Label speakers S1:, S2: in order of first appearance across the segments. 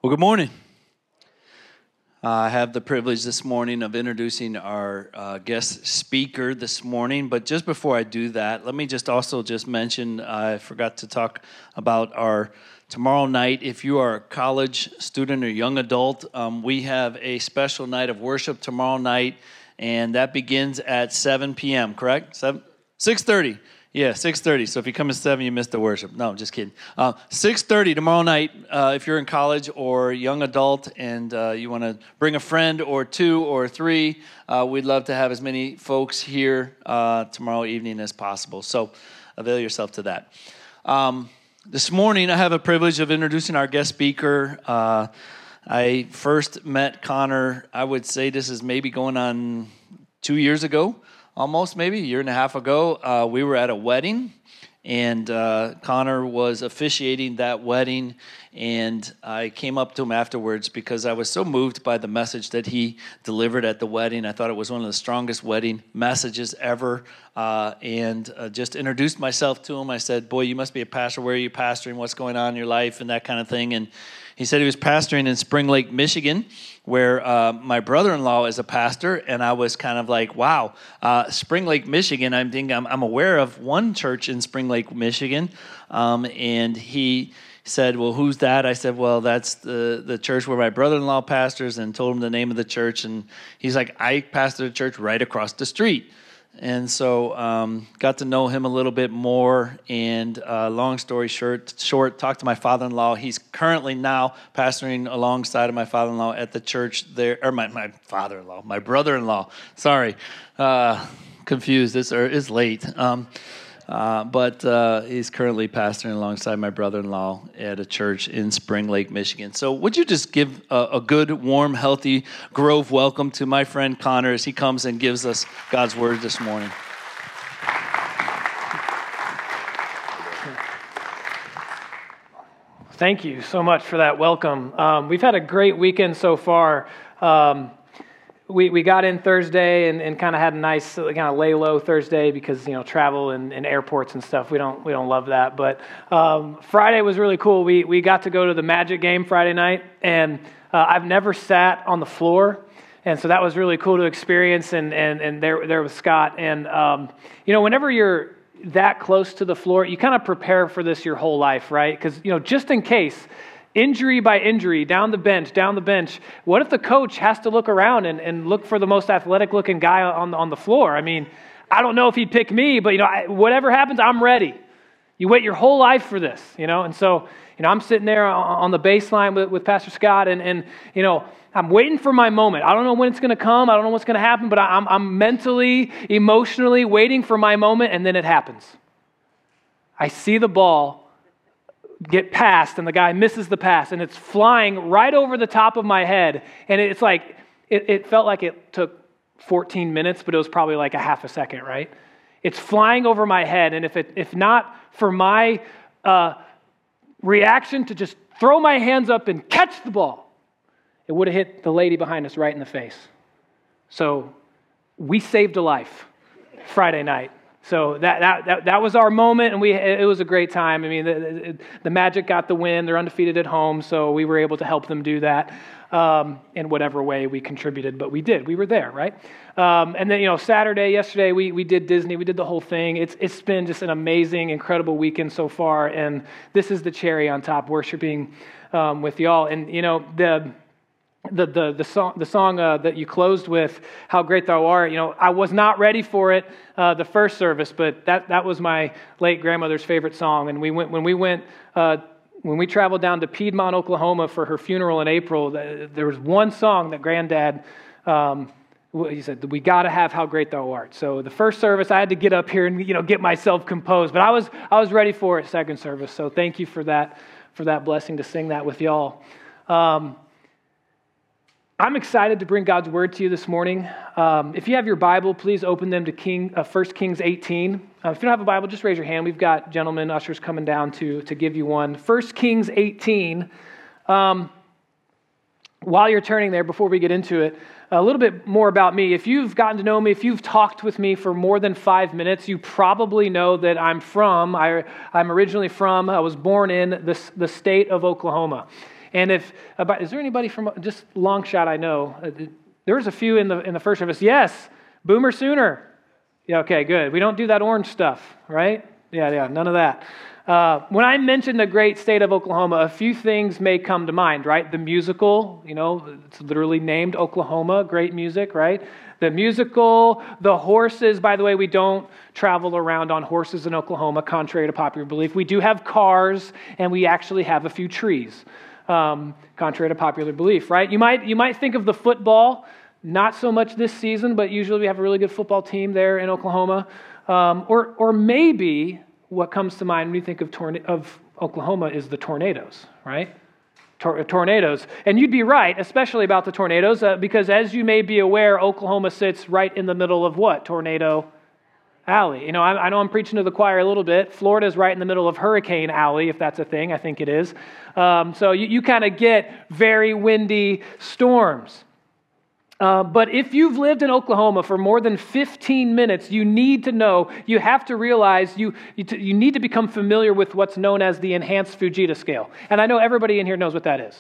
S1: Well, good morning. I have the privilege this morning of introducing our guest speaker this morning. But just before I do that, let me also mention, I forgot to talk about our tomorrow night. If you are a college student or young adult, we have a special night of worship tomorrow night, and that begins at 7 p.m., correct? 6:30. Yeah, 6:30. So if you come at 7, you missed the worship. No, just kidding. 6:30 tomorrow night, if you're in college or young adult and you want to bring a friend or two or three, we'd love to have as many folks here tomorrow evening as possible. So avail yourself to that. This morning, I have a privilege of introducing our guest speaker. I first met Connor, I would say this is maybe going on 2 years ago. Almost maybe a year and a half ago, we were at a wedding, and Connor was officiating that wedding, and I came up to him afterwards because I was so moved by the message that he delivered at the wedding. I thought it was one of the strongest wedding messages ever, and just introduced myself to him. I said, boy, you must be a pastor. Where are you pastoring? What's going on in your life? And that kind of thing. And he said he was pastoring in Spring Lake, Michigan, where my brother-in-law is a pastor, and I was kind of like, wow, Spring Lake, Michigan, I'm aware of one church in Spring Lake, Michigan, and he said, well, who's that? I said, well, that's the church where my brother-in-law pastors, and told him the name of the church, and he's like, I pastor a church right across the street. And so got to know him a little bit more, and long story short, talked to my father-in-law. He's currently now pastoring alongside of my father-in-law at the church there, or my brother-in-law. Sorry, confused. It's late. But he's currently pastoring alongside my brother-in-law at a church in Spring Lake, Michigan. So would you just give a good, warm, healthy Grove welcome to my friend Connor as he comes and gives us God's word this morning.
S2: Thank you so much for that welcome. We've had a great weekend so far. We got in Thursday and kind of had a nice kind of lay low Thursday because travel and airports and stuff. We don't love that. But Friday was really cool. We got to go to the Magic game Friday night, and I've never sat on the floor, and so that was really cool to experience. And there was Scott. And whenever you're that close to the floor, you kind of prepare for this your whole life, right? Because just in case. Injury by injury, down the bench. What if the coach has to look around and look for the most athletic-looking guy on the floor? I mean, I don't know if he'd pick me, but whatever happens, I'm ready. You wait your whole life for this, And so, I'm sitting there on the baseline with Pastor Scott, and I'm waiting for my moment. I don't know when it's going to come. I don't know what's going to happen, but I'm mentally, emotionally waiting for my moment, and then it happens. I see the ball get passed, and the guy misses the pass, and it's flying right over the top of my head, and it's like, it felt like it took 14 minutes, but it was probably like a half a second, right? It's flying over my head, and if not for my reaction to just throw my hands up and catch the ball, it would have hit the lady behind us right in the face. So we saved a life Friday night. So that was our moment, and it was a great time. I mean, the Magic got the win. They're undefeated at home, so we were able to help them do that in whatever way we contributed. But we did. We were there, right? And then, yesterday, we did Disney. We did the whole thing. It's been just an amazing, incredible weekend so far, and this is the cherry on top, worshiping with y'all. And, the song that you closed with, How Great Thou Art, I was not ready for it the first service, but that was my late grandmother's favorite song. And when we traveled down to Piedmont, Oklahoma for her funeral in April, there was one song that Granddad, he said, we got to have How Great Thou Art. So the first service, I had to get up here and get myself composed, but I was ready for it second service. So thank you for that blessing to sing that with y'all. I'm excited to bring God's word to you this morning. If you have your Bible, please open them to 1 Kings 18. If you don't have a Bible, just raise your hand. We've got gentlemen, ushers coming down to give you one. 1 Kings 18. While you're turning there, before we get into it, a little bit more about me. If you've gotten to know me, if you've talked with me for more than 5 minutes, you probably know that I'm originally from, I was born in the state of Oklahoma. And is there anybody from, just long shot I know, there was a few in the first service. Yes, Boomer Sooner. Yeah, okay, good. We don't do that orange stuff, right? Yeah, none of that. When I mention the great state of Oklahoma, a few things may come to mind, right? The musical, it's literally named Oklahoma, great music, right? The musical, the horses. By the way, we don't travel around on horses in Oklahoma, contrary to popular belief. We do have cars, and we actually have a few trees, contrary to popular belief, right? You might think of the football, not so much this season, but usually we have a really good football team there in Oklahoma. Or maybe what comes to mind when you think of Oklahoma is the tornadoes, right? Tornadoes. And you'd be right, especially about the tornadoes, because as you may be aware, Oklahoma sits right in the middle of what? Tornado Alley. I know I'm preaching to the choir a little bit. Florida's right in the middle of Hurricane Alley, if that's a thing. I think it is. So you kind of get very windy storms. But if you've lived in Oklahoma for more than 15 minutes, you need to know, you have to realize, you need to become familiar with what's known as the Enhanced Fujita Scale. And I know everybody in here knows what that is.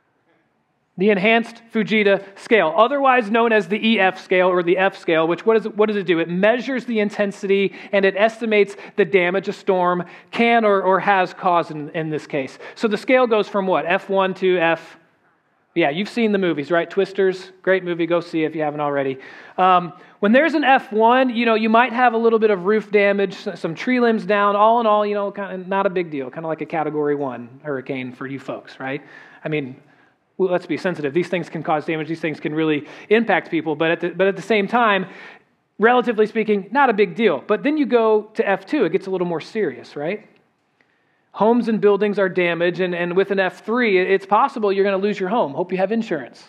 S2: The Enhanced Fujita Scale, otherwise known as the EF scale or the F scale, which what does it do? It measures the intensity and it estimates the damage a storm can or has caused in this case. So the scale goes from what? F1 to F. Yeah, you've seen the movies, right? Twisters, great movie. Go see it if you haven't already. When there's an F1, you might have a little bit of roof damage, some tree limbs down. All in all, kind of not a big deal. Kind of like a Category 1 hurricane for you folks, right? I mean, let's be sensitive. These things can cause damage. These things can really impact people. But at the same time, relatively speaking, not a big deal. But then you go to F2. It gets a little more serious, right? Homes and buildings are damaged, and with an F3, it's possible you're going to lose your home. Hope you have insurance.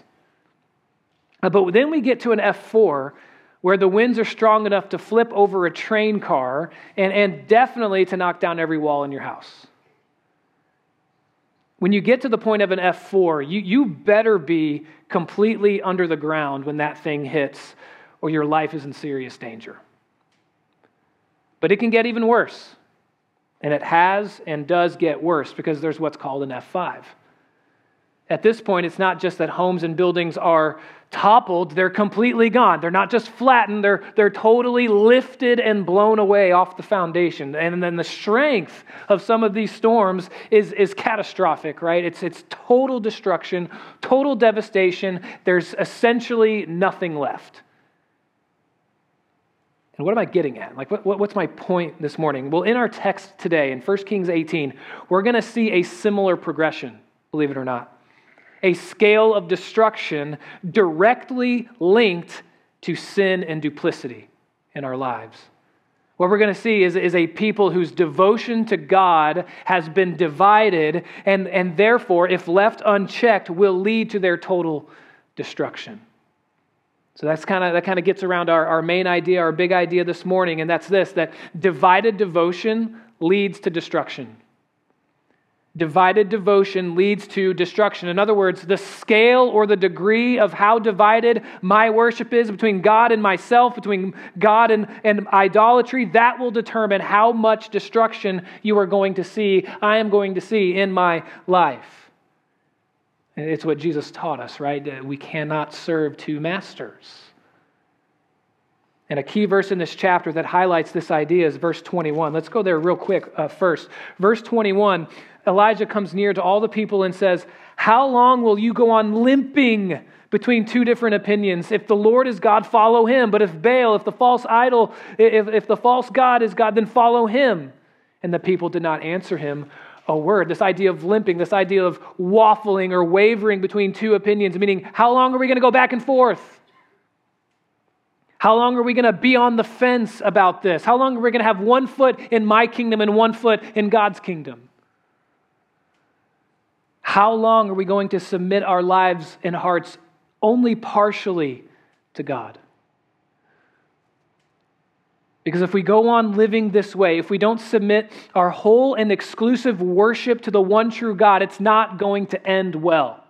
S2: But then we get to an F4, where the winds are strong enough to flip over a train car and definitely to knock down every wall in your house. When you get to the point of an F4, you better be completely under the ground when that thing hits, or your life is in serious danger. But it can get even worse. And it has and does get worse because there's what's called an F5. At this point, it's not just that homes and buildings are toppled, they're completely gone. They're not just flattened, they're totally lifted and blown away off the foundation. And then the strength of some of these storms is catastrophic, right? It's total destruction, total devastation. There's essentially nothing left. And what am I getting at? What's my point this morning? Well, in our text today, in 1 Kings 18, we're going to see a similar progression, believe it or not. A scale of destruction directly linked to sin and duplicity in our lives. What we're going to see is a people whose devotion to God has been divided and therefore, if left unchecked, will lead to their total destruction. So that kind of gets around our main idea, our big idea this morning, and that's this, that divided devotion leads to destruction. Divided devotion leads to destruction. In other words, the scale or the degree of how divided my worship is between God and myself, between God and idolatry, that will determine how much destruction I am going to see in my life. And it's what Jesus taught us, right? That we cannot serve two masters. And a key verse in this chapter that highlights this idea is verse 21. Let's go there real quick first. Verse 21, Elijah comes near to all the people and says, "How long will you go on limping between two different opinions? If the Lord is God, follow him. But if Baal, if the false idol, if the false god is God, then follow him." And the people did not answer him a word. This idea of limping, this idea of waffling or wavering between two opinions, meaning how long are we going to go back and forth? How long are we going to be on the fence about this? How long are we going to have one foot in my kingdom and one foot in God's kingdom? How long are we going to submit our lives and hearts only partially to God? Because if we go on living this way, if we don't submit our whole and exclusive worship to the one true God, it's not going to end well.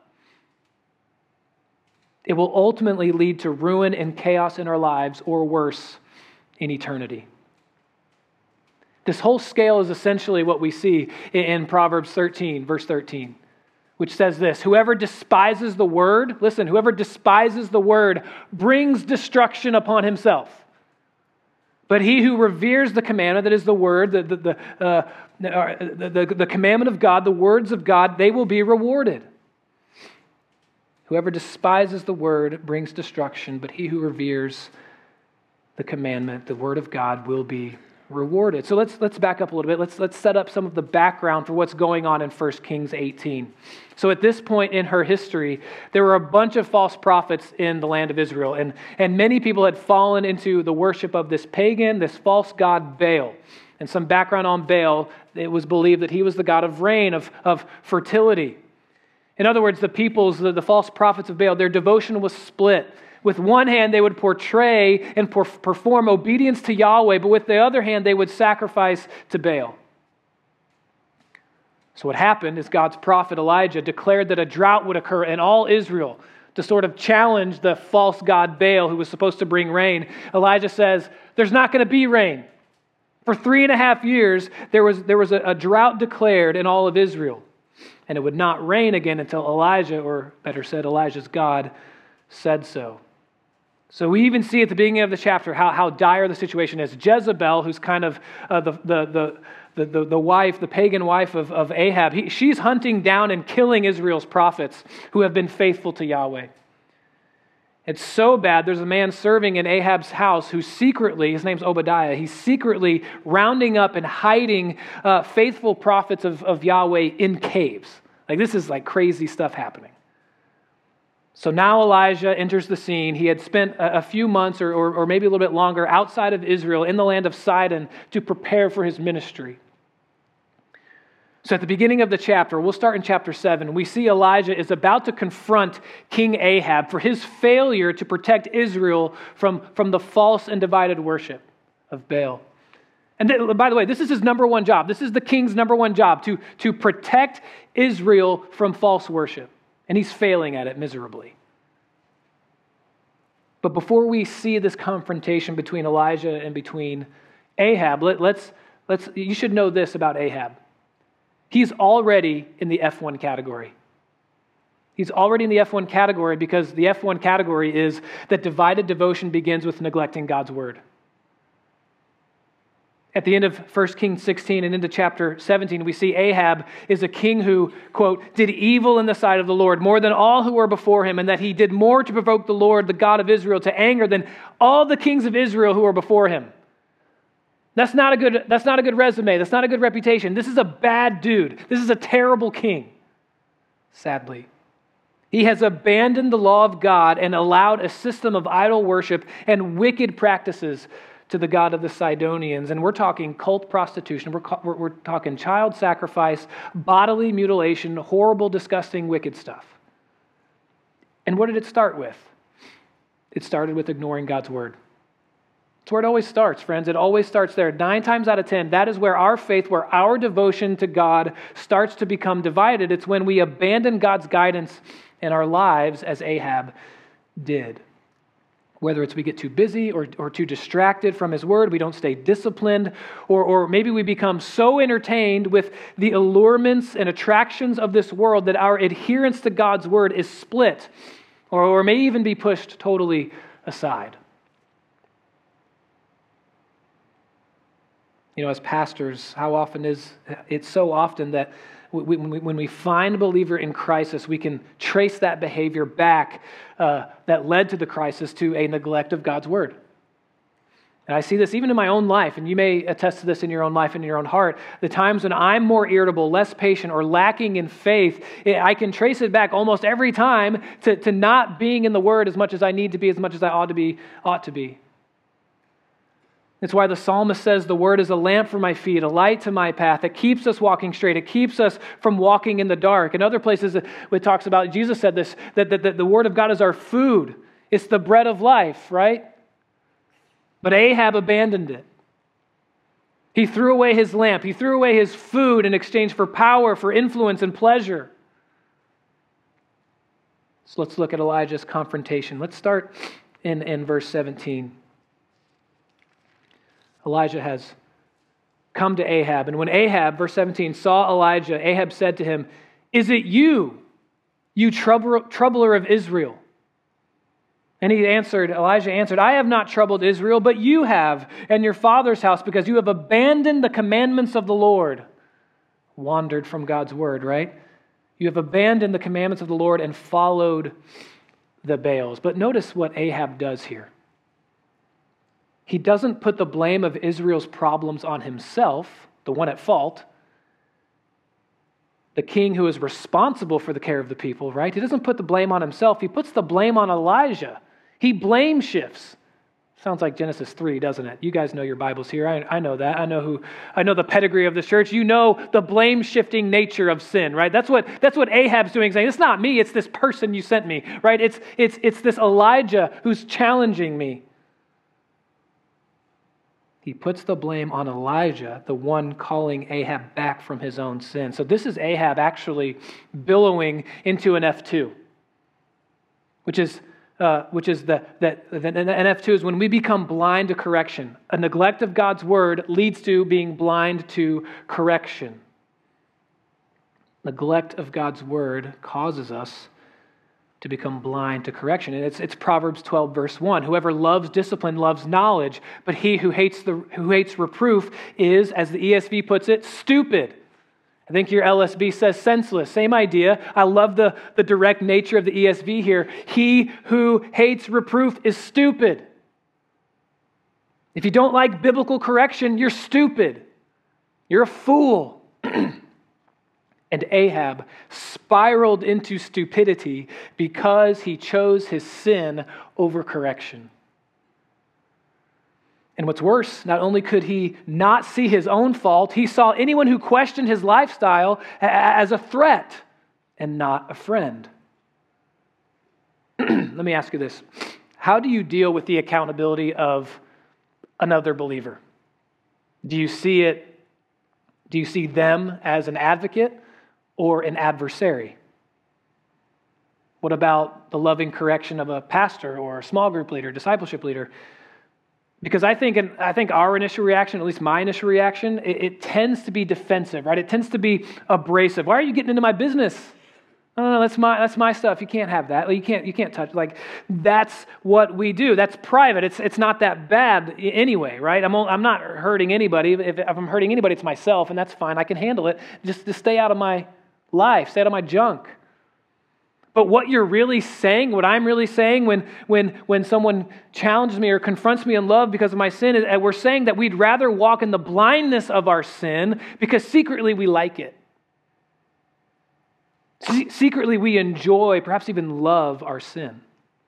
S2: It will ultimately lead to ruin and chaos in our lives, or worse, in eternity. This whole scale is essentially what we see in Proverbs 13, verse 13. which says this: whoever despises the word, listen, whoever despises the word brings destruction upon himself. But he who reveres the commandment, that is the word, the commandment of God, the words of God, they will be rewarded. Whoever despises the word brings destruction, but he who reveres the commandment, the word of God, will be rewarded. So let's back up a little bit. Let's set up some of the background for what's going on in 1 Kings 18. So at this point in her history, there were a bunch of false prophets in the land of Israel, and many people had fallen into the worship of this pagan, this false god Baal. And some background on Baal: it was believed that he was the god of rain, of fertility. In other words, the false prophets of Baal, their devotion was split. With one hand, they would portray and perform obedience to Yahweh, but with the other hand, they would sacrifice to Baal. So what happened is God's prophet Elijah declared that a drought would occur in all Israel to sort of challenge the false god Baal, who was supposed to bring rain. Elijah says, there's not going to be rain. For 3.5 years, there was a drought declared in all of Israel. And it would not rain again until Elijah, or better said, Elijah's God, said so. So we even see at the beginning of the chapter how dire the situation is. Jezebel, who's kind of the wife, the pagan wife of Ahab, she's hunting down and killing Israel's prophets who have been faithful to Yahweh. It's so bad, there's a man serving in Ahab's house who secretly, his name's Obadiah, he's secretly rounding up and hiding faithful prophets of Yahweh in caves. Like, this is like crazy stuff happening. So now Elijah enters the scene. He had spent a few months or maybe a little bit longer outside of Israel in the land of Sidon to prepare for his ministry. So at the beginning of the chapter, we'll start in chapter 7, we see Elijah is about to confront King Ahab for his failure to protect Israel from the false and divided worship of Baal. And by the way, this is his number one job. This is the king's number one job, to protect Israel from false worship. And he's failing at it miserably. But before we see this confrontation between Elijah and between Ahab, you should know this about Ahab. He's already in the F1 category. He's already in the F1 category because the F1 category is that divided devotion begins with neglecting God's word. At the end of 1 Kings 16 and into chapter 17, we see Ahab is a king who, quote, did evil in the sight of the Lord more than all who were before him, and that he did more to provoke the Lord, the God of Israel, to anger than all the kings of Israel who were before him. That's not a good resume. That's not a good reputation. This is a bad dude. This is a terrible king, sadly. He has abandoned the law of God and allowed a system of idol worship and wicked practices to the god of the Sidonians. And we're talking cult prostitution. We're talking child sacrifice, bodily mutilation, horrible, disgusting, wicked stuff. And what did it start with? It started with ignoring God's word. That's where it always starts, friends. It always starts there. 9 times out of 10, that is where our faith, where our devotion to God starts to become divided. It's when we abandon God's guidance in our lives, as Ahab did. Whether it's we get too busy or too distracted from his word, we don't stay disciplined, or maybe we become so entertained with the allurements and attractions of this world that our adherence to God's word is split, or may even be pushed totally aside. You know, as pastors, how often is it so often that when we find a believer in crisis, we can trace that behavior back that led to the crisis to a neglect of God's word. And I see this even in my own life, and you may attest to this in your own life and in your own heart. The times when I'm more irritable, less patient, or lacking in faith, I can trace it back almost every time to not being in the word as much as I need to be, as much as I ought to be. It's why the psalmist says the word is a lamp for my feet, a light to my path. It keeps us walking straight. It keeps us from walking in the dark. In other places, it talks about, Jesus said this, that the word of God is our food. It's the bread of life, right? But Ahab abandoned it. He threw away his lamp. He threw away his food in exchange for power, for influence, and pleasure. So let's look at Elijah's confrontation. Let's start in verse 17. Elijah has come to Ahab. And when Ahab, verse 17, saw Elijah, Ahab said to him, "Is it you, you troubler of Israel? And Elijah answered, I have not troubled Israel, but you have, and your father's house, because you have abandoned the commandments of the Lord. Wandered from God's word, right? You have abandoned the commandments of the Lord and followed the Baals. But notice what Ahab does here. He doesn't put the blame of Israel's problems on himself, the one at fault, the king who is responsible for the care of the people, right? He doesn't put the blame on himself. He puts the blame on Elijah. He blame shifts. Sounds like Genesis 3, doesn't it? You guys know your Bibles here. I know that. I know the pedigree of the church. You know the blame-shifting nature of sin, right? That's what Ahab's doing, saying, it's not me, it's this person you sent me, right? It's this Elijah who's challenging me. He puts the blame on Elijah, the one calling Ahab back from his own sin. So this is Ahab actually billowing into an F2, which is the F2 is when we become blind to correction. A neglect of God's word leads to being blind to correction. Neglect of God's word causes us to become blind to correction. And it's Proverbs 12, verse 1. Whoever loves discipline loves knowledge, but he who hates reproof is, as the ESV puts it, stupid. I think your LSB says senseless. Same idea. I love the direct nature of the ESV here. He who hates reproof is stupid. If you don't like biblical correction, you're stupid. You're a fool. And Ahab spiraled into stupidity because he chose his sin over correction. And what's worse, not only could he not see his own fault, he saw anyone who questioned his lifestyle as a threat and not a friend. Let me ask you this. How do you deal with the accountability of another believer? Do you see them as an advocate or an adversary? What about the loving correction of a pastor or a small group leader, discipleship leader? Because I think our initial reaction, at least my initial reaction, it tends to be defensive, right? It tends to be abrasive. Why are you getting into my business? No, that's my stuff. You can't have that. You can't touch. Like, that's what we do. That's private. It's not that bad anyway, right? I'm not hurting anybody. If I'm hurting anybody, it's myself, and that's fine. I can handle it. Just stay out of my life. Stay out of my junk. But what you're really saying, what I'm really saying when someone challenges me or confronts me in love because of my sin, is we're saying that we'd rather walk in the blindness of our sin because secretly we like it. Secretly we enjoy, perhaps even love our sin.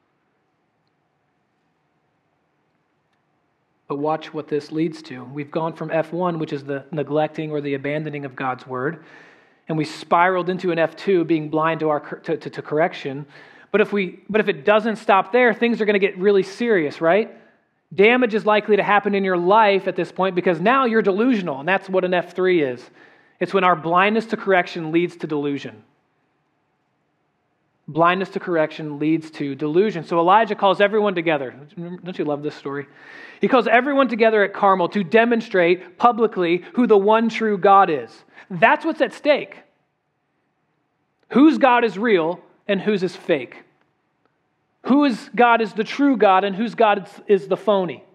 S2: But watch what this leads to. We've gone from F1, which is the neglecting or the abandoning of God's word, and we spiraled into an F2, being blind to correction. But if it doesn't stop there, things are going to get really serious, right? Damage is likely to happen in your life at this point because now you're delusional, and that's what an F3 is. It's when our blindness to correction leads to delusion. Blindness to correction leads to delusion. So Elijah calls everyone together. Don't you love this story? He calls everyone together at Carmel to demonstrate publicly who the one true God is. That's what's at stake. Whose God is real and whose is fake? Whose God is the true God and whose God is the phony?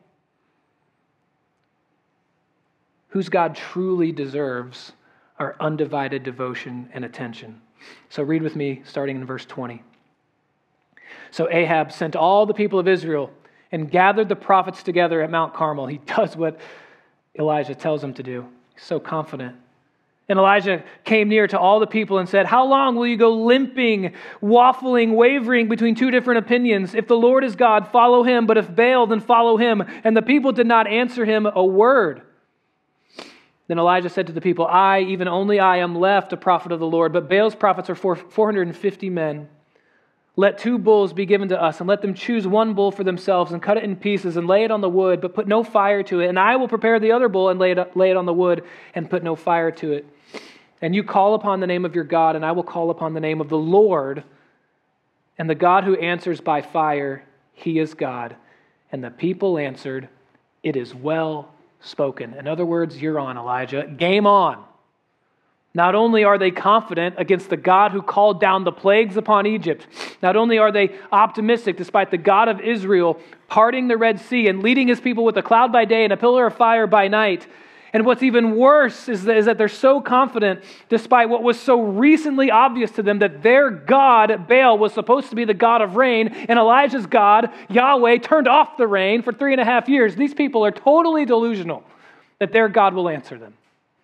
S2: Whose God truly deserves our undivided devotion and attention? So read with me starting in verse 20. So Ahab sent all the people of Israel and gathered the prophets together at Mount Carmel. He does what Elijah tells him to do. He's so confident. And Elijah came near to all the people and said, "How long will you go limping, waffling, wavering between two different opinions? If the Lord is God, follow him, but if Baal, then follow him." And the people did not answer him a word. Then Elijah said to the people, "I, even only I, am left a prophet of the Lord, but Baal's prophets are 450 men. Let 2 bulls be given to us, and let them choose 1 bull for themselves, and cut it in pieces, and lay it on the wood, but put no fire to it. And I will prepare the other bull, and lay it on the wood, and put no fire to it. And you call upon the name of your God, and I will call upon the name of the Lord. And the God who answers by fire, he is God." And the people answered, "It is well spoken." In other words, you're on, Elijah. Game on. Not only are they confident against the God who called down the plagues upon Egypt, not only are they optimistic despite the God of Israel parting the Red Sea and leading his people with a cloud by day and a pillar of fire by night. And what's even worse is that they're so confident despite what was so recently obvious to them that their God, Baal, was supposed to be the God of rain, and Elijah's God, Yahweh, turned off the rain for 3.5 years. These people are totally delusional that their God will answer them.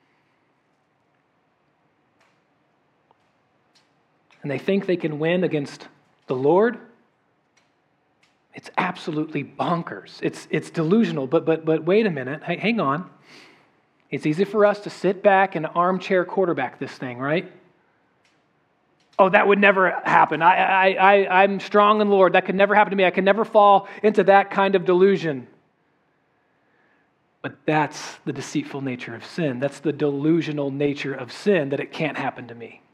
S2: And they think they can win against the Lord. It's absolutely bonkers. It's delusional. But wait a minute. Hang on. It's easy for us to sit back and armchair quarterback this thing, right? Oh, that would never happen. I'm strong in the Lord. That could never happen to me. I could never fall into that kind of delusion. But that's the deceitful nature of sin. That's the delusional nature of sin, that it can't happen to me.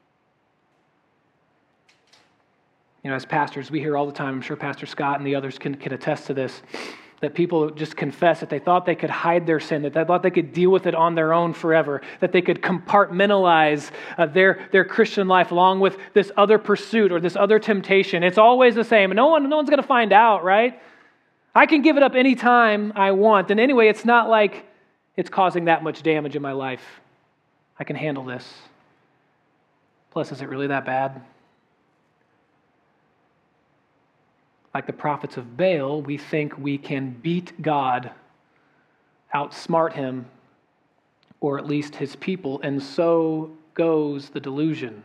S2: You know, as pastors, we hear all the time, I'm sure Pastor Scott and the others can attest to this, that people just confess that they thought they could hide their sin, that they thought they could deal with it on their own forever, that they could compartmentalize their Christian life along with this other pursuit or this other temptation. It's always the same, and no one's going to find out, right? I can give it up anytime I want, and anyway, it's not like it's causing that much damage in my life. I can handle this. Plus, is it really that bad? Like the prophets of Baal, we think we can beat God, outsmart him, or at least his people, and so goes the delusion.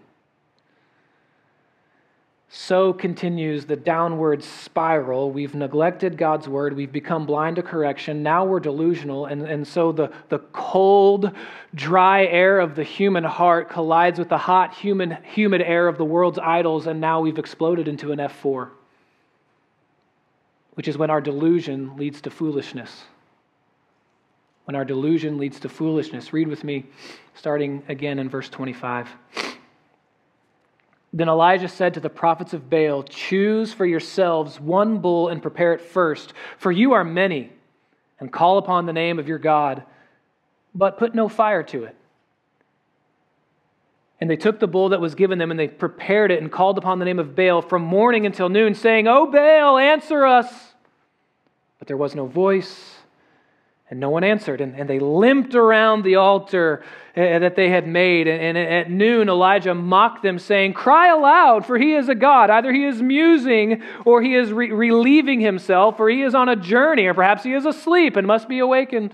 S2: So continues the downward spiral. We've neglected God's word. We've become blind to correction. Now we're delusional. And so the cold, dry air of the human heart collides with the hot, humid air of the world's idols, and now we've exploded into an F4. Which is when our delusion leads to foolishness. When our delusion leads to foolishness. Read with me, starting again in verse 25. Then Elijah said to the prophets of Baal, "Choose for yourselves one bull and prepare it first, for you are many, and call upon the name of your God, but put no fire to it." And they took the bull that was given them, and they prepared it and called upon the name of Baal from morning until noon, saying, "O Baal, answer us." But there was no voice, and no one answered. And they limped around the altar that they had made. And at noon, Elijah mocked them, saying, "Cry aloud, for he is a god. Either he is musing, or he is relieving himself, or he is on a journey, or perhaps he is asleep and must be awakened."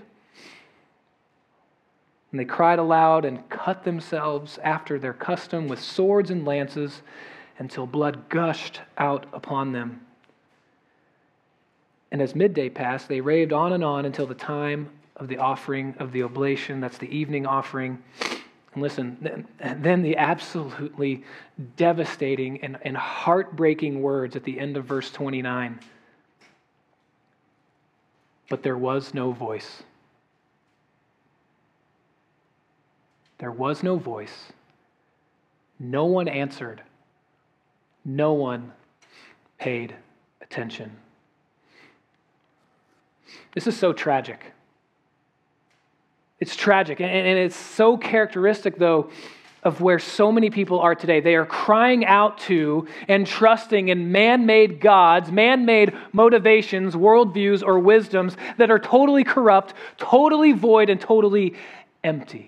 S2: And they cried aloud and cut themselves after their custom with swords and lances until blood gushed out upon them. And as midday passed, they raved on and on until the time of the offering of the oblation. That's the evening offering. And listen, then the absolutely devastating and heartbreaking words at the end of verse 29. But there was no voice. There was no voice. No one answered. No one paid attention. This is so tragic. It's tragic, and it's so characteristic, though, of where so many people are today. They are crying out to and trusting in man-made gods, man-made motivations, worldviews, or wisdoms that are totally corrupt, totally void, and totally empty.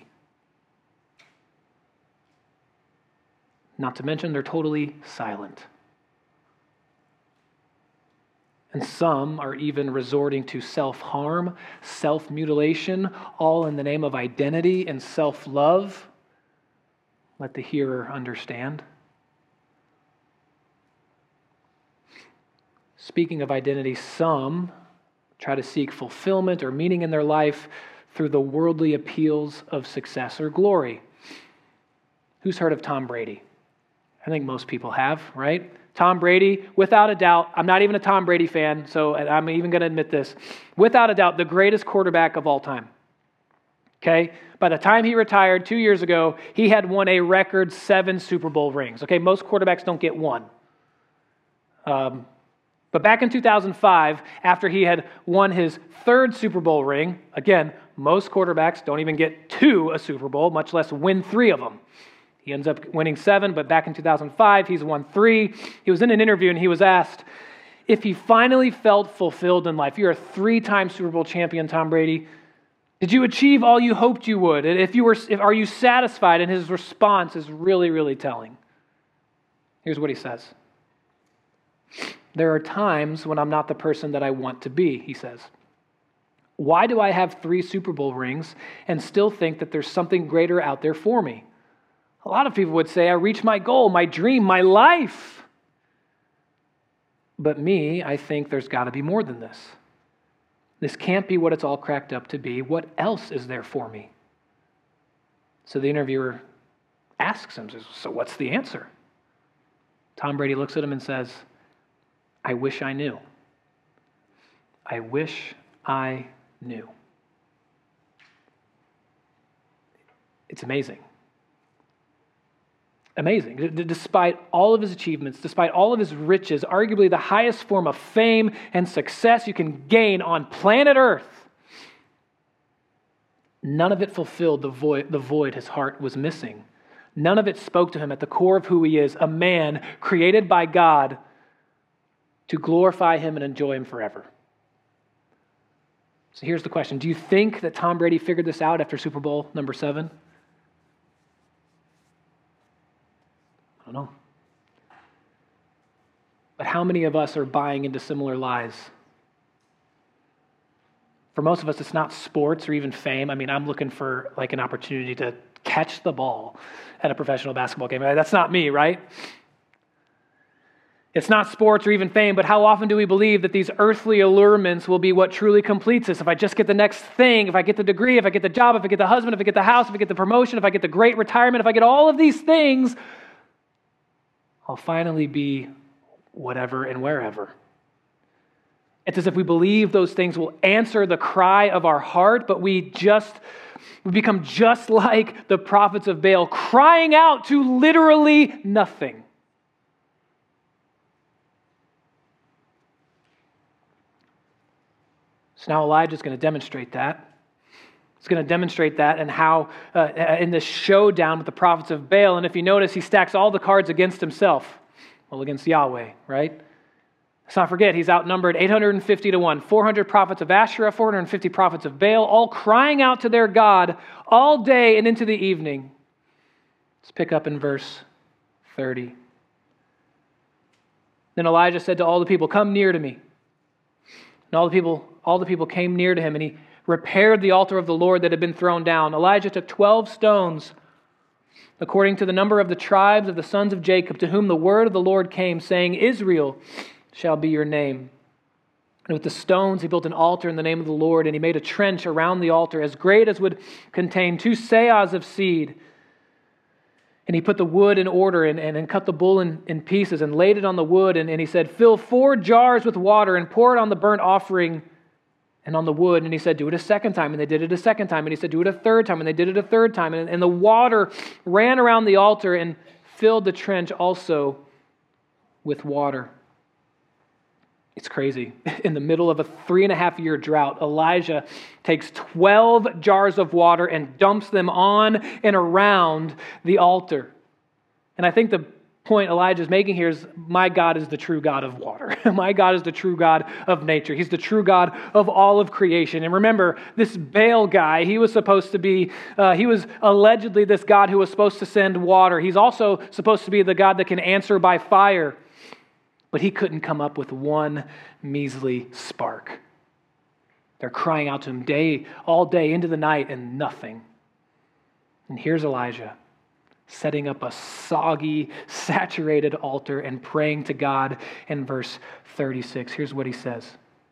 S2: Not to mention, they're totally silent. And some are even resorting to self-harm, self-mutilation, all in the name of identity and self-love. Let the hearer understand. Speaking of identity, some try to seek fulfillment or meaning in their life through the worldly appeals of success or glory. Who's heard of Tom Brady? I think most people have, right? Tom Brady, without a doubt, I'm not even a Tom Brady fan, so I'm even going to admit this. Without a doubt, the greatest quarterback of all time. Okay? By the time he retired 2 years ago, he had won a record 7 Super Bowl rings. Okay, most quarterbacks don't get one. But back in 2005, after he had won his third Super Bowl ring, again, most quarterbacks don't even get to a Super Bowl, much less win 3 of them. He ends up winning 7, but back in 2005, he's won 3. He was in an interview and he was asked if he finally felt fulfilled in life. You're a 3-time Super Bowl champion, Tom Brady. Did you achieve all you hoped you would? And are you satisfied? And his response is really, really telling. Here's what he says. There are times when I'm not the person that I want to be, he says. Why do I have 3 Super Bowl rings and still think that there's something greater out there for me? A lot of people would say, I reached my goal, my dream, my life. But me, I think there's got to be more than this. This can't be what it's all cracked up to be. What else is there for me? So the interviewer asks him, so what's the answer? Tom Brady looks at him and says, I wish I knew. I wish I knew. It's amazing. Amazing. Despite all of his achievements, despite all of his riches, arguably the highest form of fame and success you can gain on planet Earth, none of it fulfilled the void his heart was missing. None of it spoke to him at the core of who he is, a man created by God to glorify him and enjoy him forever. So here's the question. Do you think that Tom Brady figured this out after Super Bowl number 7? I don't know. But how many of us are buying into similar lies? For most of us, it's not sports or even fame. I mean, I'm looking for like an opportunity to catch the ball at a professional basketball game. That's not me, right? It's not sports or even fame, but how often do we believe that these earthly allurements will be what truly completes us? If I just get the next thing, if I get the degree, if I get the job, if I get the husband, if I get the house, if I get the promotion, if I get the great retirement, if I get all of these things, I'll finally be whatever and wherever. It's as if we believe those things will answer the cry of our heart, but we become just like the prophets of Baal, crying out to literally nothing. So now Elijah's going to demonstrate that. He's going to demonstrate that and how in this showdown with the prophets of Baal. And if you notice, he stacks all the cards against himself. Well, against Yahweh, right? Let's not forget, he's outnumbered 850 to 1. 400 prophets of Asherah, 450 prophets of Baal, all crying out to their God all day and into the evening. Let's pick up in verse 30. Then Elijah said to all the people, come near to me. And all the people came near to him, and he repaired the altar of the Lord that had been thrown down. Elijah took 12 stones, according to the number of the tribes of the sons of Jacob, to whom the word of the Lord came, saying, Israel shall be your name. And with the stones he built an altar in the name of the Lord, and he made a trench around the altar as great as would contain 2 seahs of seed. And he put the wood in order and cut the bull in pieces and laid it on the wood. And he said, fill 4 jars with water and pour it on the burnt offering and on the wood. And he said, do it a second time. And they did it a second time. And he said, do it a third time. And they did it a third time. And the water ran around the altar and filled the trench also with water. It's crazy. In the middle of a 3.5-year drought, Elijah takes 12 jars of water and dumps them on and around the altar. And I think the point Elijah is making here is, my God is the true God of water. My God is the true God of nature. He's the true God of all of creation. And remember, this Baal guy, he was allegedly this God who was supposed to send water. He's also supposed to be the God that can answer by fire. But he couldn't come up with one measly spark. They're crying out to him all day into the night, and nothing. And here's Elijah setting up a soggy, saturated altar and praying to God in verse 36. Here's what he says.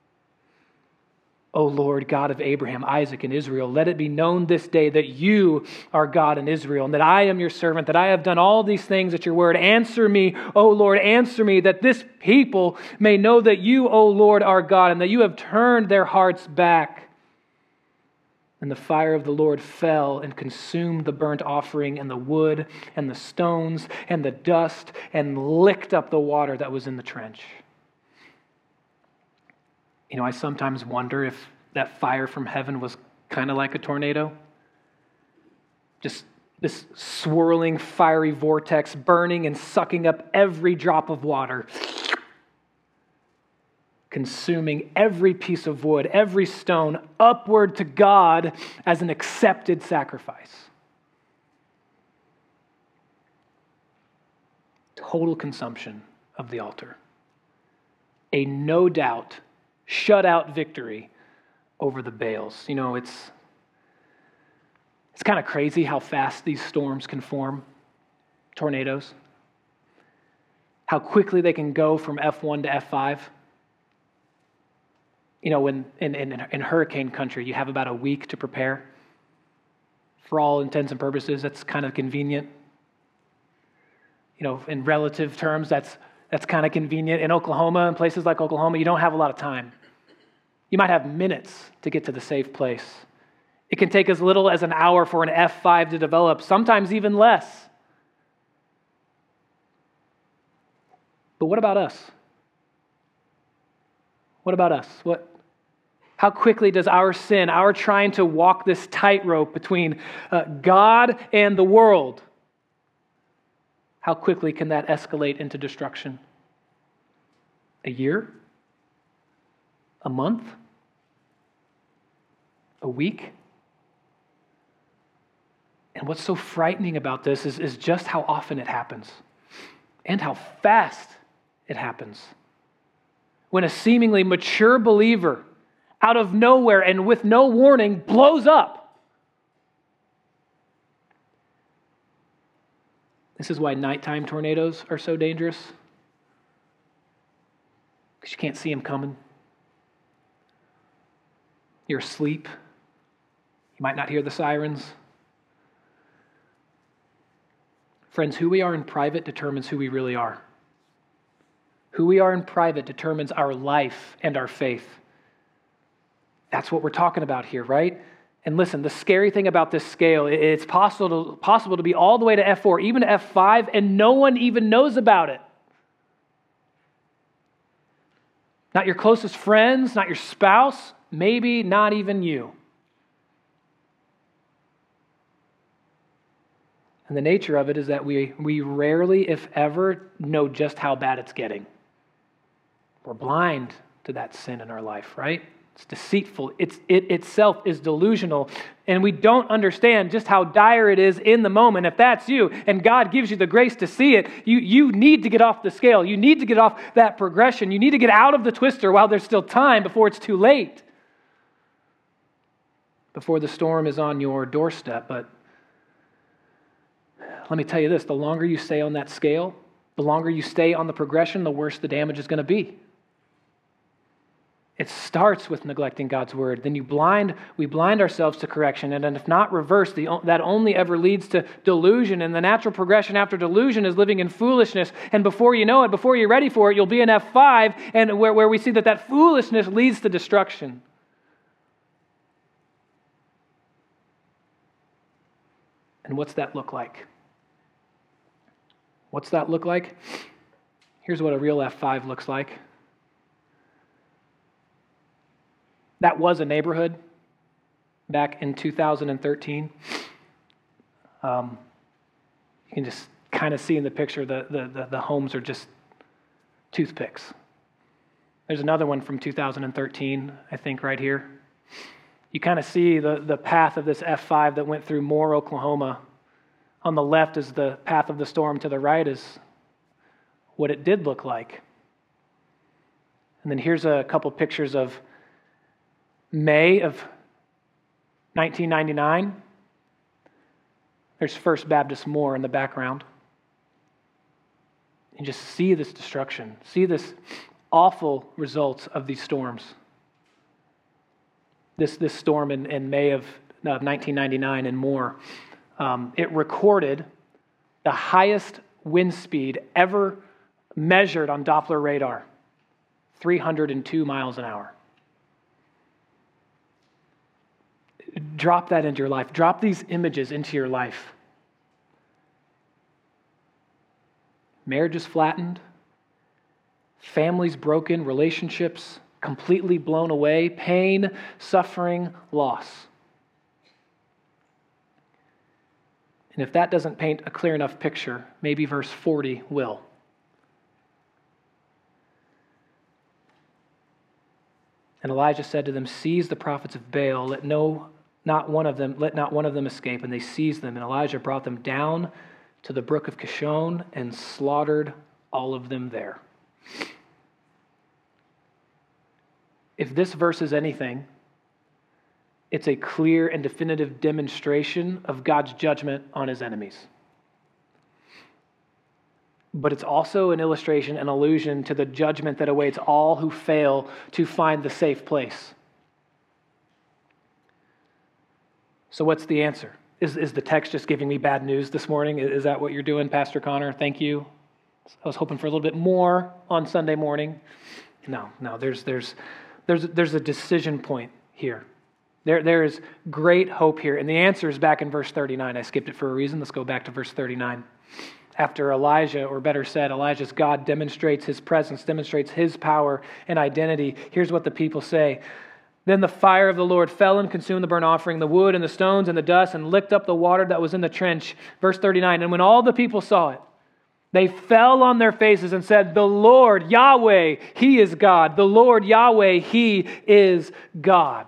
S2: O Lord, God of Abraham, Isaac, and Israel, let it be known this day that you are God in Israel, and that I am your servant, that I have done all these things at your word. Answer me, O Lord, answer me, that this people may know that you, O Lord, are God, and that you have turned their hearts back. And the fire of the Lord fell and consumed the burnt offering and the wood and the stones and the dust and licked up the water that was in the trench. I sometimes wonder if that fire from heaven was kind of like a tornado. Just this swirling fiery vortex burning and sucking up every drop of water, consuming every piece of wood, every stone, upward to God as an accepted sacrifice. Total consumption of the altar. A no doubt, shut out victory over the Baals. It's kind of crazy how fast these storms can form, tornadoes. How quickly they can go from F1 to F5. When in hurricane country, you have about a week to prepare. For all intents and purposes, that's kind of convenient. In relative terms, that's kind of convenient. In Oklahoma, in places like Oklahoma, you don't have a lot of time. You might have minutes to get to the safe place. It can take as little as an hour for an F5 to develop, sometimes even less. But what about us? What about us? How quickly does our sin, our trying to walk this tightrope between God and the world, how quickly can that escalate into destruction? A year? A month? A week? And what's so frightening about this is just how often it happens and how fast it happens. When a seemingly mature believer, out of nowhere and with no warning, blows up. This is why nighttime tornadoes are so dangerous. Because you can't see them coming. You're asleep. You might not hear the sirens. Friends, who we are in private determines who we really are. Who we are in private determines our life and our faith. That's what we're talking about here, right? And listen, the scary thing about this scale, it's possible to be all the way to F4, even to F5, and no one even knows about it. Not your closest friends, not your spouse, maybe not even you. And the nature of it is that we rarely, if ever, know just how bad it's getting. We're blind to that sin in our life, right? It's deceitful. It itself is delusional. And we don't understand just how dire it is in the moment. If that's you and God gives you the grace to see it, you need to get off the scale. You need to get off that progression. You need to get out of the twister while there's still time before it's too late. Before the storm is on your doorstep. But let me tell you this, the longer you stay on that scale, the longer you stay on the progression, the worse the damage is going to be. It starts with neglecting God's word. Then we blind ourselves to correction. And if not reversed, that only ever leads to delusion. And the natural progression after delusion is living in foolishness. And before you know it, before you're ready for it, you'll be in F5, and where we see that foolishness leads to destruction. And what's that look like? What's that look like? Here's what a real F5 looks like. That was a neighborhood back in 2013. You can just kind of see in the picture the homes are just toothpicks. There's another one from 2013, I think, right here. You kind of see the path of this F5 that went through Moore, Oklahoma. On the left is the path of the storm. To the right is what it did look like. And then here's a couple pictures of May of 1999. There's First Baptist Moore in the background. And just see this destruction. See this awful results of these storms. This storm in May of 1999 in Moore, it recorded the highest wind speed ever measured on Doppler radar, 302 miles an hour. Drop that into your life. Drop these images into your life. Marriages flattened, families broken, relationships completely blown away, pain, suffering, loss. And if that doesn't paint a clear enough picture, maybe verse 40 will. And Elijah said to them, "Seize the prophets of Baal, let not one of them escape." And they seized them, and Elijah brought them down to the brook of Kishon and slaughtered all of them there. If this verse is anything, it's a clear and definitive demonstration of God's judgment on his enemies. But it's also an illustration, an allusion to the judgment that awaits all who fail to find the safe place. So what's the answer? Is the text just giving me bad news this morning? Is that what you're doing, Pastor Connor? Thank you. I was hoping for a little bit more on Sunday morning. No, there's a decision point here. There is great hope here. And the answer is back in verse 39. I skipped it for a reason. Let's go back to verse 39. After Elijah, or better said, Elijah's God demonstrates his presence, demonstrates his power and identity. Here's what the people say. Then the fire of the Lord fell and consumed the burnt offering, the wood and the stones and the dust, and licked up the water that was in the trench. Verse 39, and when all the people saw it, they fell on their faces and said, "The Lord, Yahweh, He is God. The Lord, Yahweh, He is God."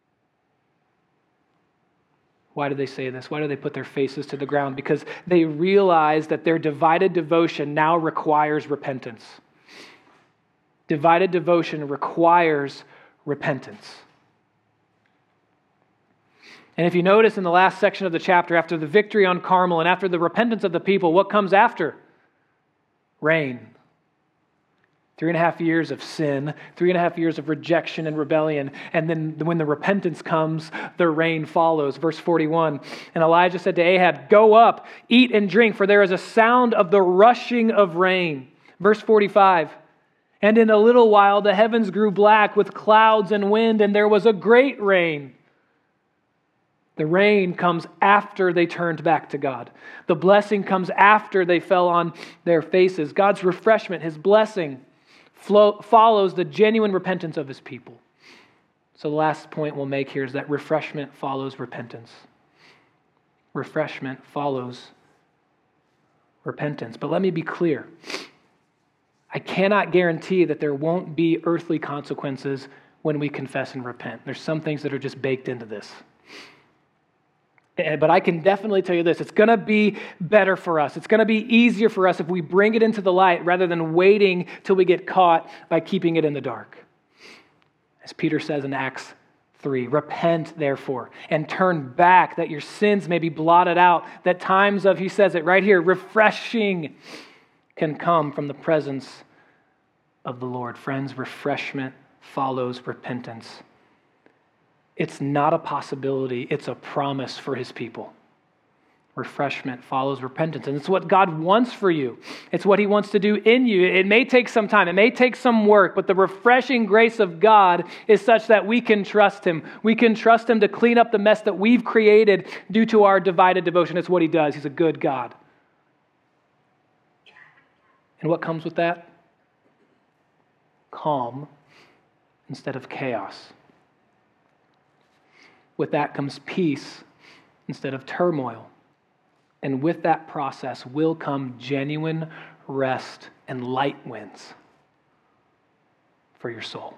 S2: Why do they say this? Why do they put their faces to the ground? Because they realize that their divided devotion now requires repentance. Divided devotion requires repentance. And if you notice in the last section of the chapter, after the victory on Carmel and after the repentance of the people, what comes after? Rain. 3.5 years of sin, 3.5 years of rejection and rebellion, and then when the repentance comes, the rain follows. Verse 41, and Elijah said to Ahab, "Go up, eat and drink, for there is a sound of the rushing of rain." Verse 45, and in a little while the heavens grew black with clouds and wind, and there was a great rain. The rain comes after they turned back to God. The blessing comes after they fell on their faces. God's refreshment, His blessing, follows the genuine repentance of His people. So the last point we'll make here is that refreshment follows repentance. Refreshment follows repentance. But let me be clear. I cannot guarantee that there won't be earthly consequences when we confess and repent. There's some things that are just baked into this. But I can definitely tell you this, it's going to be better for us. It's going to be easier for us if we bring it into the light rather than waiting till we get caught by keeping it in the dark. As Peter says in Acts 3, repent therefore and turn back that your sins may be blotted out, that times of, he says it right here, refreshing can come from the presence of the Lord. Friends, refreshment follows repentance. It's not a possibility, it's a promise for His people. Refreshment follows repentance. And it's what God wants for you. It's what He wants to do in you. It may take some time, it may take some work, but the refreshing grace of God is such that we can trust Him. We can trust Him to clean up the mess that we've created due to our divided devotion. It's what He does. He's a good God. And what comes with that? Calm instead of chaos. With that comes peace instead of turmoil. And with that process will come genuine rest and light winds for your soul.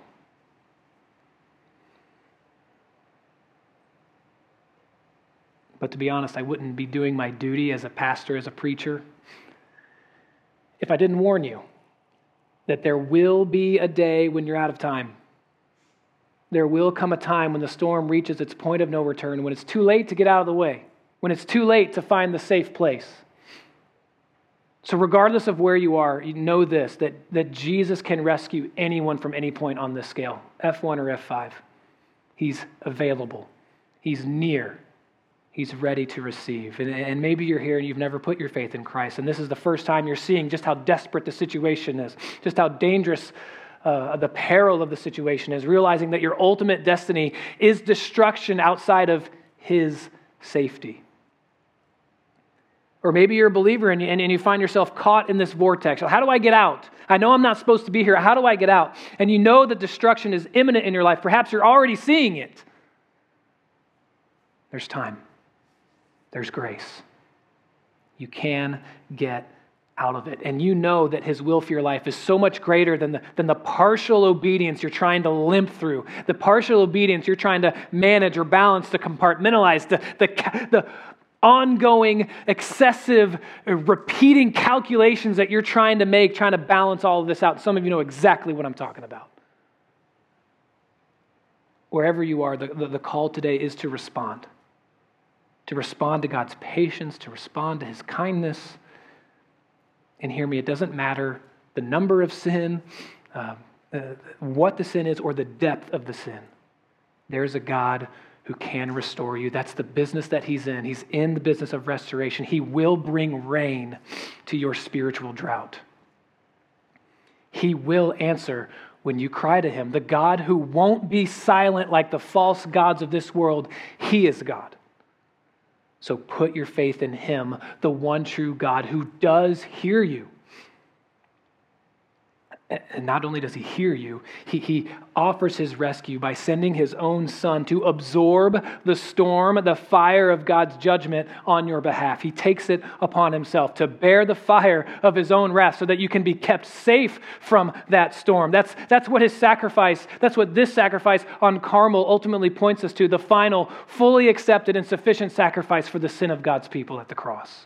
S2: But to be honest, I wouldn't be doing my duty as a pastor, as a preacher, if I didn't warn you that there will be a day when you're out of time. There will come a time when the storm reaches its point of no return, when it's too late to get out of the way, when it's too late to find the safe place. So regardless of where you are, you know this, that Jesus can rescue anyone from any point on this scale, F1 or F5. He's available. He's near. He's ready to receive. And maybe you're here and you've never put your faith in Christ, and this is the first time you're seeing just how desperate the situation is, just how dangerous the peril of the situation is, realizing that your ultimate destiny is destruction outside of His safety. Or maybe you're a believer and you find yourself caught in this vortex. How do I get out? I know I'm not supposed to be here. How do I get out? And you know that destruction is imminent in your life. Perhaps you're already seeing it. There's time. There's grace. You can get out of it. And you know that his will for your life is so much greater than the partial obedience you're trying to limp through, the partial obedience you're trying to manage or balance, to compartmentalize, the ongoing, excessive, repeating calculations that you're trying to make, trying to balance all of this out. Some of you know exactly what I'm talking about. Wherever you are, the call today is to respond to God's patience, to respond to his kindness. And hear me, it doesn't matter the number of sin, what the sin is, or the depth of the sin. There's a God who can restore you. That's the business that he's in. He's in the business of restoration. He will bring rain to your spiritual drought. He will answer when you cry to him. The God who won't be silent like the false gods of this world, he is God. So put your faith in him, the one true God who does hear you. And not only does he hear you, he offers his rescue by sending his own son to absorb the storm, the fire of God's judgment on your behalf. He takes it upon himself to bear the fire of his own wrath so that you can be kept safe from that storm. That's what his sacrifice, that's what this sacrifice on Carmel ultimately points us to, the final, fully accepted and sufficient sacrifice for the sin of God's people at the cross.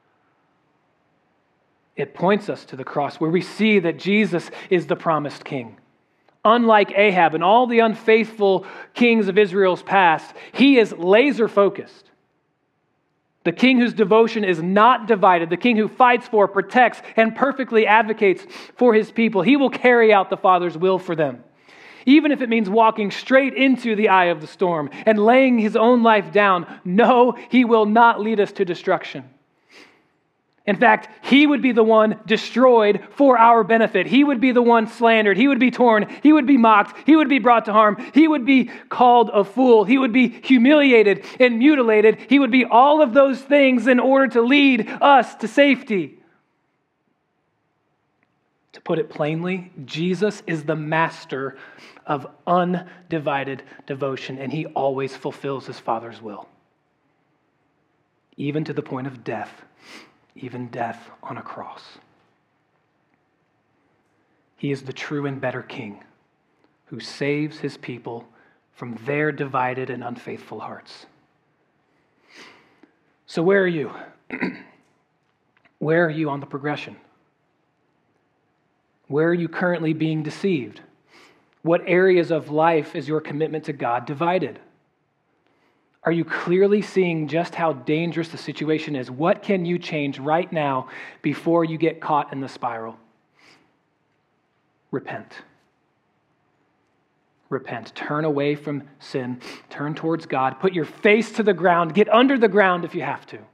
S2: It points us to the cross where we see that Jesus is the promised king. Unlike Ahab and all the unfaithful kings of Israel's past, he is laser focused. The king whose devotion is not divided, the king who fights for, protects, and perfectly advocates for his people. He will carry out the Father's will for them. Even if it means walking straight into the eye of the storm and laying his own life down, no, he will not lead us to destruction. In fact, he would be the one destroyed for our benefit. He would be the one slandered. He would be torn. He would be mocked. He would be brought to harm. He would be called a fool. He would be humiliated and mutilated. He would be all of those things in order to lead us to safety. To put it plainly, Jesus is the master of undivided devotion, and he always fulfills his Father's will, even to the point of death. Even death on a cross. He is the true and better king who saves his people from their divided and unfaithful hearts. So where are you? Where are you on the progression? Where are you currently being deceived? What areas of life is your commitment to God divided? Are you clearly seeing just how dangerous the situation is? What can you change right now before you get caught in the spiral? Repent. Repent. Turn away from sin. Turn towards God. Put your face to the ground. Get under the ground if you have to.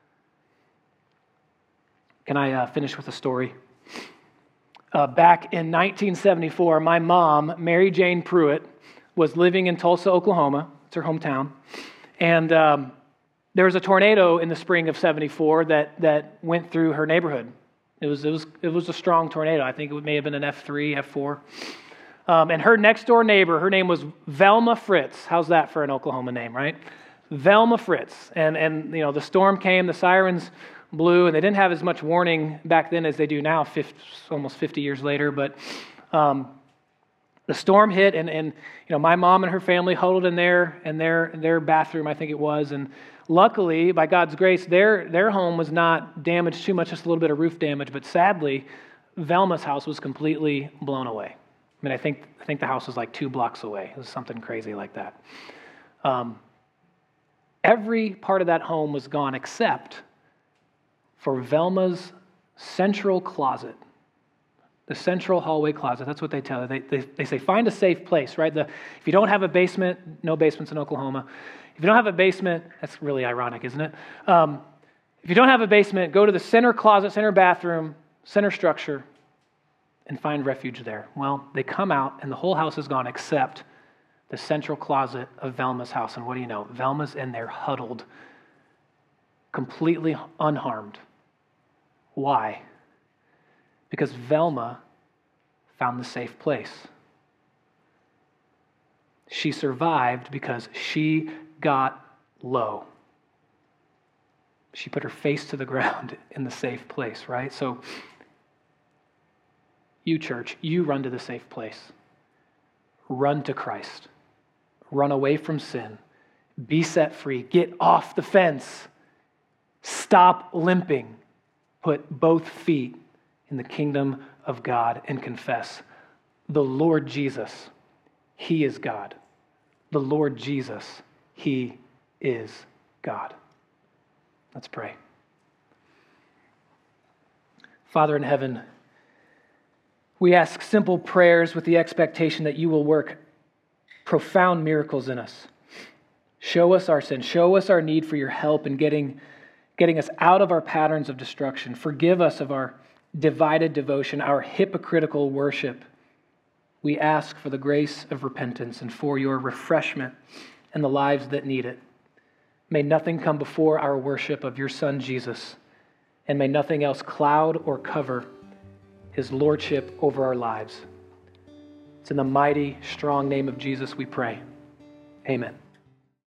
S2: Can I finish with a story? Back in 1974, my mom, Mary Jane Pruitt, was living in Tulsa, Oklahoma. It's her hometown. And there was a tornado in the spring of 74 that went through her neighborhood. It was a strong tornado. I think it may have been an F3, F4. And her next door neighbor, her name was Velma Fritz. How's that for an Oklahoma name, right? Velma Fritz. And you know, the storm came, the sirens blew, and they didn't have as much warning back then as they do now, almost 50 years later. But the storm hit, and you know, my mom and her family huddled in their bathroom, I think it was, and luckily, by God's grace, their home was not damaged too much, just a little bit of roof damage. But sadly, Velma's house was completely blown away. I mean, I think the house was like 2 blocks away. It was something crazy like that. Every part of that home was gone except for Velma's central closet. The central hallway closet, that's what they tell you. They say, find a safe place, right? If you don't have a basement, no basements in Oklahoma. If you don't have a basement, that's really ironic, isn't it? If you don't have a basement, go to the center closet, center bathroom, center structure, and find refuge there. Well, they come out, and the whole house is gone except the central closet of Velma's house. And what do you know? Velma's in there huddled completely unharmed. Why? Because Velma found the safe place. She survived because she got low. She put her face to the ground in the safe place, right? So, you church, you run to the safe place. Run to Christ. Run away from sin. Be set free. Get off the fence. Stop limping. Put both feet in the kingdom of God and confess, the Lord Jesus, He is God. The Lord Jesus, He is God. Let's pray. Father in heaven, we ask simple prayers with the expectation that you will work profound miracles in us. Show us our sin. Show us our need for your help in getting us out of our patterns of destruction. Forgive us of our divided devotion, our hypocritical worship. We ask for the grace of repentance and for your refreshment in the lives that need it. May nothing come before our worship of your Son, Jesus, and may nothing else cloud or cover his lordship over our lives. It's in the mighty, strong name of Jesus we pray. Amen.